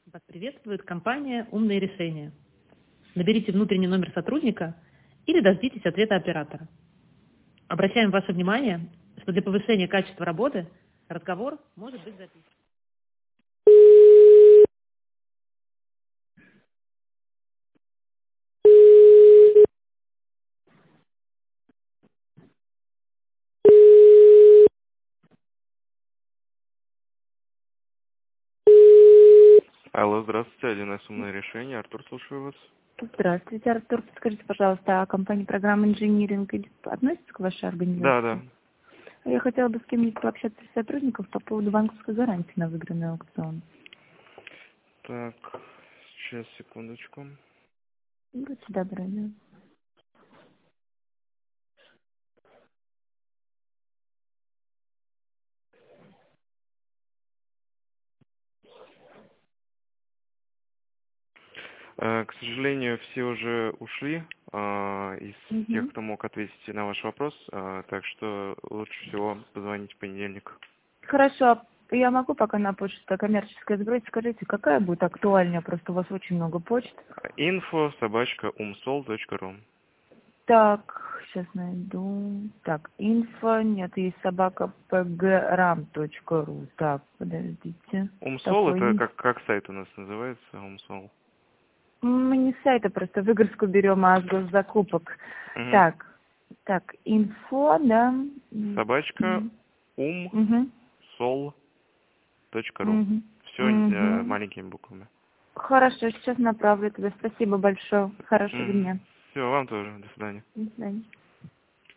Вас приветствует компания «Умные решения». Наберите внутренний номер сотрудника или дождитесь ответа оператора. Обращаем ваше внимание, что для повышения качества работы разговор может быть записан. Алло, здравствуйте, 1С умное решение. Артур, слушаю вас. Здравствуйте, Артур. Подскажите, пожалуйста, а компания программы инжиниринг относится к вашей Да, организации? да. Я хотела бы с кем-нибудь пообщаться из сотрудников по поводу банковской гарантии на выигранный аукцион. Так, сейчас, секундочку. Будьте добры, да. К сожалению, все уже ушли из тех, Мгм. кто мог ответить на ваш вопрос, так что лучше всего позвонить в понедельник. Хорошо, я могу пока на почту коммерческая сбросить. Скажите, какая будет актуальнее? Просто у вас очень много почт. info@umsol.ru. Так, сейчас найду. Так, инфо, нет, есть собака pgram.ru. Так, подождите. Умсол Такой это есть. как сайт у нас называется, Умсол. Мы не с сайта просто выгрузку берем, а с госзакупок. Угу. Так, инфо, да. Собачка Угу. umsol.ru. Угу. Все Угу. маленькими буквами. Хорошо, сейчас направлю тебе. Спасибо большое. Хорошего дня. Все, вам тоже. До свидания. До свидания.